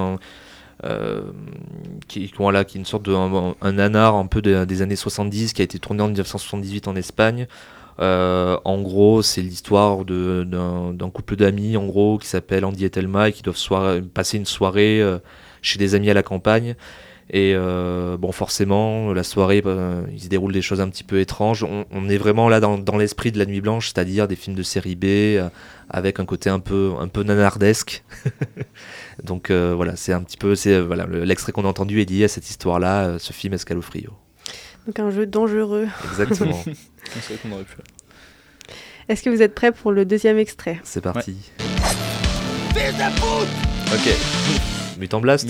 qui est une sorte de un nanar un peu des années 70 qui a été tourné en 1978 en Espagne. En gros, c'est l'histoire d'un couple d'amis en gros qui s'appelle Andy et Thelma et qui doivent passer une soirée chez des amis à la campagne. Et forcément, la soirée, il se déroule des choses un petit peu étranges. On est vraiment là dans l'esprit de La Nuit Blanche, c'est-à-dire des films de série B avec un côté un peu nanardesque. Donc voilà, c'est un petit peu, l'extrait qu'on a entendu est lié à cette histoire-là, ce film Escalofrio. Donc un jeu dangereux. Exactement. C'est vrai qu'on aurait pu. Est-ce que vous êtes prêts pour le deuxième extrait ? C'est parti. Fils de pute ! Ok. Mutant Blast.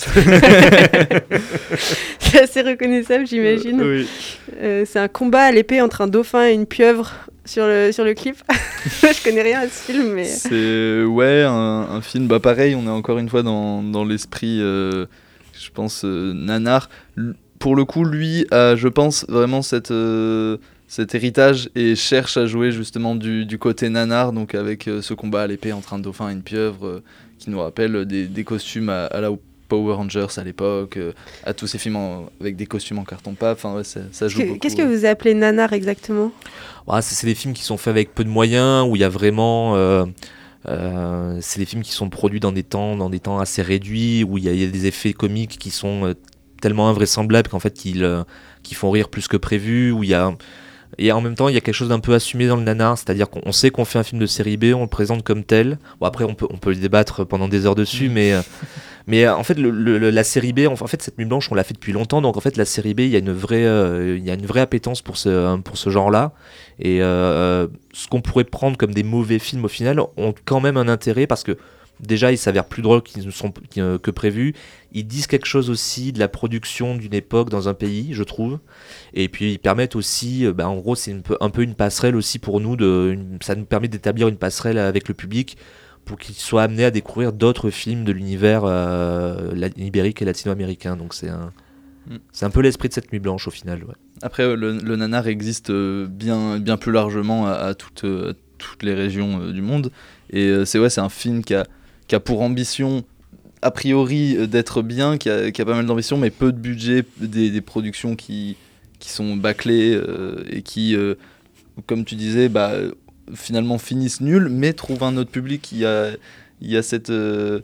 C'est assez reconnaissable, j'imagine. Oui. C'est un combat à l'épée entre un dauphin et une pieuvre sur le clip. Je connais rien à ce film, mais... C'est un film, pareil, on est encore une fois dans l'esprit, je pense, nanar. Pour le coup, lui a, je pense, vraiment cet héritage et cherche à jouer justement du côté nanar, donc avec ce combat à l'épée entre un dauphin et une pieuvre, qui nous rappelle des costumes à la Power Rangers à l'époque, à tous ces films avec des costumes en carton-pâte, enfin ça joue beaucoup. Qu'est-ce que vous appelez nanar exactement ? C'est des films qui sont faits avec peu de moyens, où il y a vraiment... c'est des films qui sont produits dans des temps assez réduits, où il y a des effets comiques qui sont tellement invraisemblables qu'en fait qui font rire plus que prévu, où il y a... Et en même temps, il y a quelque chose d'un peu assumé dans le nanar, c'est-à-dire qu'on sait qu'on fait un film de série B, on le présente comme tel. Bon, après, on peut le débattre pendant des heures dessus, mais en fait, la série B, en fait, cette Nuit Blanche, on l'a fait depuis longtemps, donc en fait, la série B, il y a une vraie appétence pour ce genre-là. Et ce qu'on pourrait prendre comme des mauvais films, au final, ont quand même un intérêt, parce que déjà, ils s'avèrent plus drôles que prévu. Ils disent quelque chose aussi de la production d'une époque dans un pays, je trouve. Et puis, ils permettent aussi, en gros, c'est un peu une passerelle aussi pour nous. Ça nous permet d'établir une passerelle avec le public pour qu'il soit amené à découvrir d'autres films de l'univers ibérique et latino-américain. Donc, c'est un peu l'esprit de cette Nuit Blanche, au final. Ouais. Après, le nanar existe bien plus largement à toutes les régions du monde. Et c'est un film qui a pour ambition, a priori, d'être bien, qui a pas mal d'ambition, mais peu de budget, des productions qui sont bâclées et qui, comme tu disais, finalement finissent nuls, mais trouvent un autre public. Il y a cette... il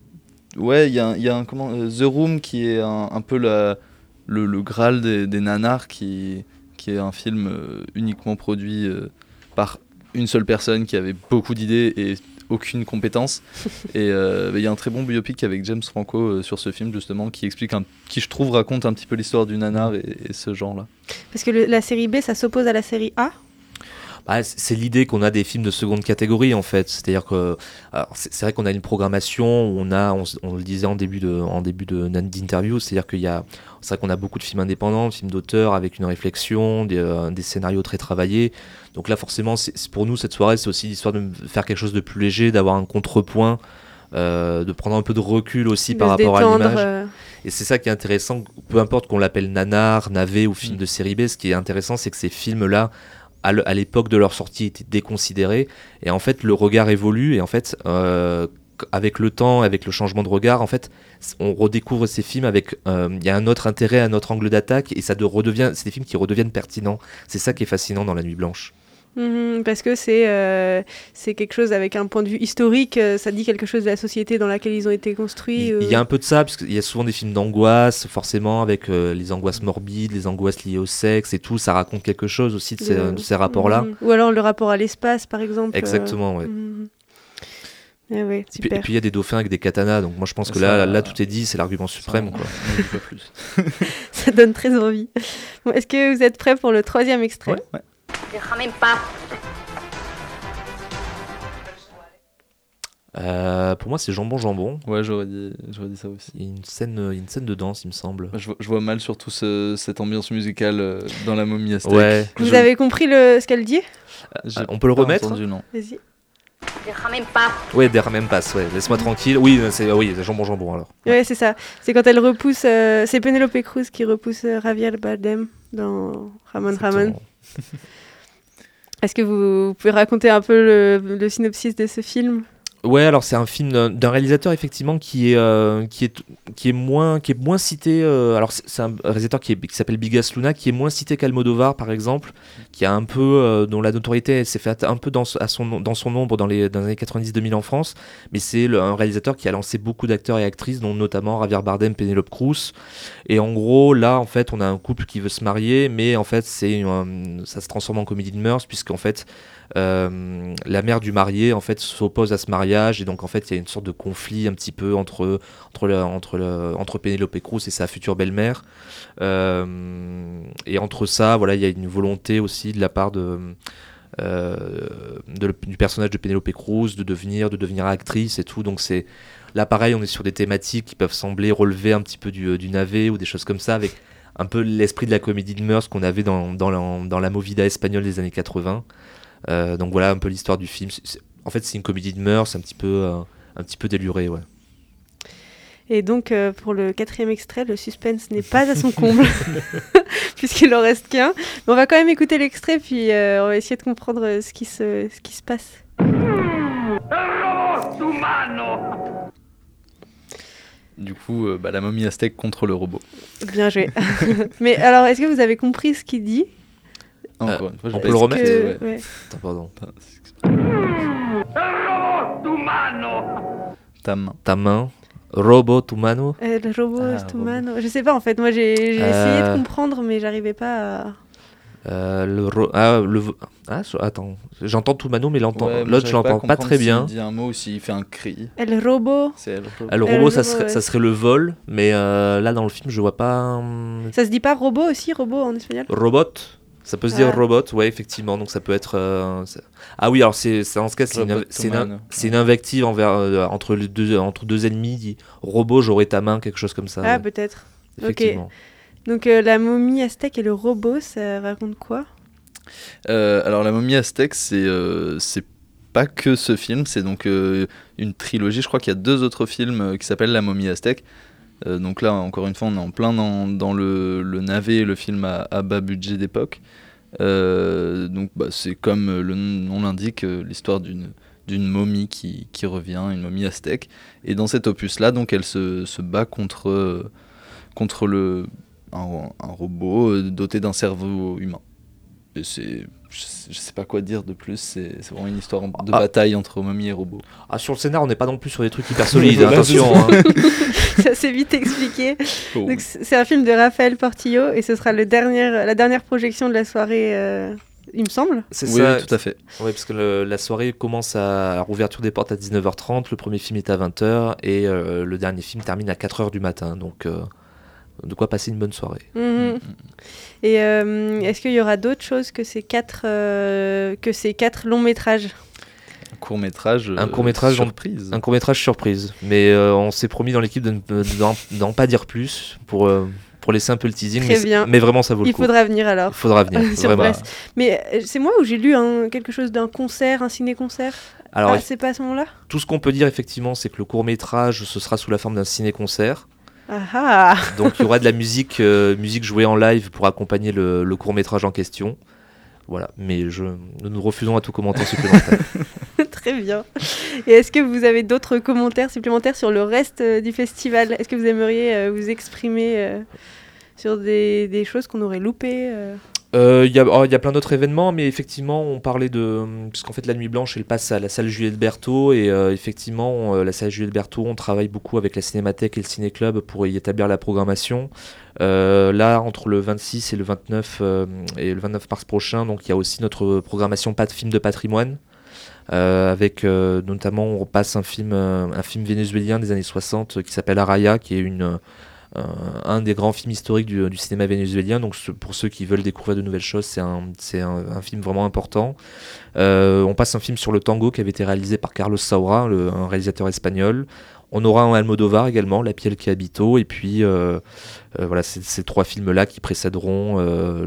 y a un The Room qui est un peu le Graal des nanars, qui est un film uniquement produit par une seule personne qui avait beaucoup d'idées et aucune compétence. Et il y a un très bon biopic avec James Franco sur ce film justement qui explique, qui je trouve raconte un petit peu l'histoire du nanar et ce genre-là. Parce que la série B, ça s'oppose à la série A. Bah, c'est l'idée qu'on a des films de seconde catégorie en fait, c'est-à-dire que c'est vrai qu'on a une programmation où on le disait en début d'interview, c'est-à-dire c'est vrai qu'on a beaucoup de films indépendants, de films d'auteurs avec une réflexion, des scénarios très travaillés. Donc là forcément c'est pour nous cette soirée c'est aussi l'histoire de faire quelque chose de plus léger, d'avoir un contrepoint, de prendre un peu de recul aussi par rapport à l'image. Et c'est ça qui est intéressant, peu importe qu'on l'appelle nanar, navet ou film de série B, ce qui est intéressant c'est que ces films-là à l'époque de leur sortie étaient déconsidérés et en fait le regard évolue et en fait avec le temps, avec le changement de regard en fait on redécouvre ces films avec il y a un autre intérêt, un autre angle d'attaque et c'est des films qui redeviennent pertinents. C'est ça qui est fascinant dans La Nuit Blanche. Parce que c'est quelque chose avec un point de vue historique, ça dit quelque chose de la société dans laquelle ils ont été construits. Il y a un peu de ça, parce qu'il y a souvent des films d'angoisse, forcément, avec les angoisses morbides, les angoisses liées au sexe et tout, ça raconte quelque chose aussi de ces rapports-là. Ou alors le rapport à l'espace, par exemple. Exactement, ouais. Ouais, super. Et puis il y a des dauphins avec des katanas, donc moi je pense que là tout est dit, c'est l'argument suprême. Quoi. Pas plus. Ça donne très envie. Bon, est-ce que vous êtes prêts pour le 3e extrait? Ouais. Déjame en paz. Pour moi c'est Jambon. Ouais, j'aurais dit ça aussi. Il y a une scène de danse, il me semble. Je vois mal surtout cette ambiance musicale dans La Momie Aztèque. Ouais. Vous avez compris ce qu'elle dit? On peut le remettre? Entendu, non. Vas-y. Déjame en paz. Ouais, Déjame en paz, ouais. Laisse-moi tranquille. Oui, c'est Jambon alors. Ouais, c'est ça. C'est quand elle repousse. C'est Penélope Cruz qui repousse Javier Bardem dans Ramon. Est-ce que vous pouvez raconter un peu le synopsis de ce film? Ouais, alors c'est un film d'un réalisateur effectivement qui est moins cité. Alors c'est un réalisateur qui s'appelle Bigas Luna, qui est moins cité qu'Almodovar par exemple, qui a un peu dont la notoriété s'est faite un peu dans son ombre dans les années 90-2000 en France. Mais c'est un réalisateur qui a lancé beaucoup d'acteurs et actrices, dont notamment Javier Bardem, Penélope Cruz. Et en gros là en fait on a un couple qui veut se marier, mais en fait ça se transforme en comédie de mœurs puisqu'en fait la mère du marié en fait s'oppose à ce mariage et donc en fait il y a une sorte de conflit un petit peu entre Penélope Cruz et sa future belle-mère et entre ça voilà il y a une volonté aussi de la part du personnage de Penélope Cruz de devenir actrice et tout, donc c'est là pareil on est sur des thématiques qui peuvent sembler relever un petit peu du navet ou des choses comme ça avec un peu l'esprit de la comédie de mœurs qu'on avait dans la movida espagnole des années 80. Donc voilà un peu l'histoire du film. En fait, c'est une comédie de mœurs, un petit peu délurée, ouais. Et donc, pour le 4e extrait, le suspense n'est pas à son comble, puisqu'il en reste qu'un. Mais on va quand même écouter l'extrait, puis on va essayer de comprendre ce qui se passe. Du coup, La Momie Aztèque contre le robot. Bien joué. Mais alors, est-ce que vous avez compris ce qu'il dit ? Encore une fois, on peut le remettre ouais. Attends, pardon. Ta main. Robot humano. Le robot humano. Je sais pas en fait. Moi j'ai essayé de comprendre, mais j'arrivais pas à. Attends. J'entends humano, mais l'autre je l'entends pas très bien. Il dit un mot ou s'il fait un cri. Le robot. C'est le robot, ça serait le vol, mais là dans le film je vois pas. Ça se dit pas robot aussi, robot en espagnol. Robot. Ça peut se dire robot, ouais, effectivement. Donc ça peut être. Ah oui, alors dans ce cas, c'est une invective entre deux ennemis. Dit robot, j'aurai ta main, quelque chose comme ça. Ah, ouais. peut-être. Effectivement. Ok. Donc La Momie Aztèque et le robot, ça raconte quoi ? Alors La Momie Aztèque, c'est pas que ce film, c'est donc une trilogie. Je crois qu'il y a 2 autres films qui s'appellent La Momie Aztèque. Donc là, encore une fois, on est en plein dans le navet, le film à bas budget d'époque. Donc c'est comme le nom l'indique, l'histoire d'une momie qui revient, une momie aztèque. Et dans cet opus-là, donc elle se bat contre un robot doté d'un cerveau humain. Et je sais pas quoi dire de plus, c'est vraiment une histoire de bataille entre momie et robot. Ah, sur le scénar, on n'est pas non plus sur des trucs hyper solides, attention. Ça s'est vite expliqué. Oh. Donc, c'est un film de Raphaël Portillo et ce sera la dernière projection de la soirée il me semble. C'est Oui, ça, tout à fait. Oui, parce que la soirée commence à la rouverture des portes à 19h30, le premier film est à 20h et le dernier film termine à 4h du matin. Donc, de quoi passer une bonne soirée. Et est-ce qu'il y aura d'autres choses que ces 4 longs métrages? Un court-métrage surprise. Un court-métrage surprise. Mais on s'est promis dans l'équipe d'en pas dire plus pour laisser un peu le teasing. Mais vraiment, ça vaut le coup. Il faudra venir alors. Il faudra venir, vraiment. Mais c'est moi où j'ai lu quelque chose d'un concert, un ciné-concert. Alors, c'est pas à ce moment-là? Tout ce qu'on peut dire, effectivement, c'est que le court-métrage, ce sera sous la forme d'un ciné-concert. Ah. Donc il y aura de la musique jouée en live pour accompagner le court-métrage en question. Voilà, mais nous refusons à tout commentaire supplémentaire. Très bien. Et est-ce que vous avez d'autres commentaires supplémentaires sur le reste du festival? Est-ce que vous aimeriez vous exprimer sur des choses qu'on aurait loupées? Il y a plein d'autres événements, mais effectivement, on parlait puisqu'en fait, la Nuit Blanche, elle passe à la salle Juliette Berthaud, et effectivement, la salle Juliette Berthaud, on travaille beaucoup avec la Cinémathèque et le Ciné-Club pour y établir la programmation. Là, entre le 26 et le 29 mars prochain, donc il y a aussi notre programmation film de patrimoine, avec notamment, on repasse un film vénézuélien des années 60 qui s'appelle Araya, qui est un des grands films historiques du cinéma vénézuélien. Donc pour ceux qui veulent découvrir de nouvelles choses, c'est un film vraiment important. On passe un film sur le tango qui avait été réalisé par Carlos Saura, un réalisateur espagnol. On aura un Almodovar également, La Piel qui habito, et puis voilà, ces 3 films-là qui précéderont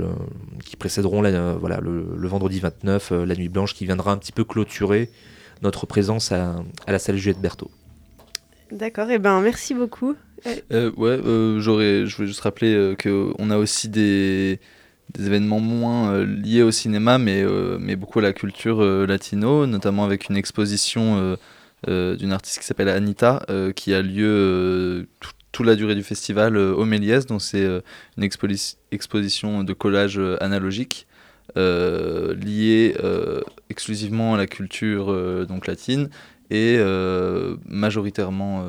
le vendredi 29, La Nuit Blanche, qui viendra un petit peu clôturer notre présence à la salle Juliette Berthaud. D'accord, et merci beaucoup. Je voulais juste rappeler qu'on a aussi des événements moins liés au cinéma, mais beaucoup à la culture latino, notamment avec une exposition d'une artiste qui s'appelle Anita, qui a lieu toute la durée du festival au Méliès. Donc c'est une exposition de collage analogique liée exclusivement à la culture donc latine, et majoritairement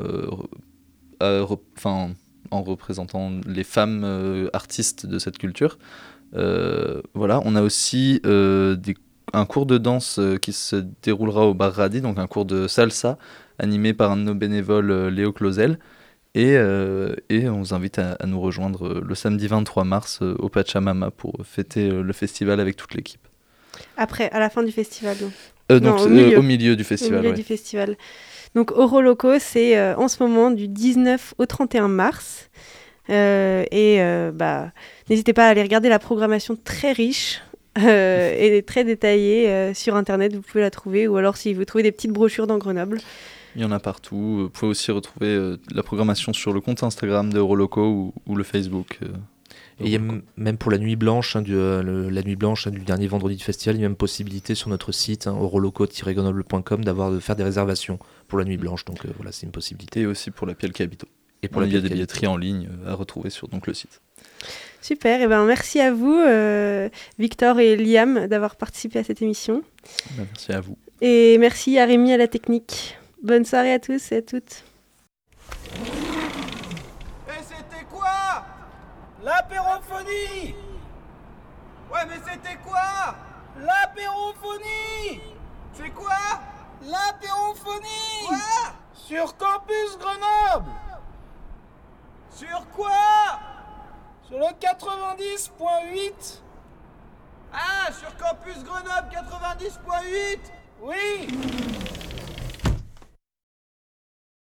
en représentant les femmes artistes de cette culture. Voilà, on a aussi un cours de danse qui se déroulera au Bar Radi, donc un cours de salsa animé par un de nos bénévoles, Léo Clausel. Et on vous invite à nous rejoindre le samedi 23 mars au Pachamama pour fêter le festival avec toute l'équipe. Après, à la fin du festival, donc. Donc au milieu du festival. Au milieu du festival. Donc Oro Loco, c'est en ce moment du 19 au 31 mars. N'hésitez pas à aller regarder la programmation très riche et très détaillée sur Internet. Vous pouvez la trouver, ou alors si vous trouvez des petites brochures dans Grenoble. Il y en a partout. Vous pouvez aussi retrouver la programmation sur le compte Instagram de Oro Loco ou le Facebook. Et il y a même pour la Nuit Blanche, la Nuit Blanche du dernier vendredi du festival, il y a même possibilité sur notre site, oroloco-grenoble.com, de faire des réservations pour la Nuit Blanche. Donc voilà, c'est une possibilité. Et aussi pour la Piel qui habito. Et pour il y a des billetteries en ligne à retrouver sur le site. Super, et merci à vous, Victor et Liam, d'avoir participé à cette émission. Merci à vous. Et merci à Rémi à la technique. Bonne soirée à tous et à toutes. Et c'était quoi? L'apérophonie! Ouais, mais c'était quoi? L'apérophonie! C'est quoi? L'apérophonie! Quoi? Sur Campus Grenoble! Sur quoi? Sur le 90.8? Ah, sur Campus Grenoble 90.8? Oui!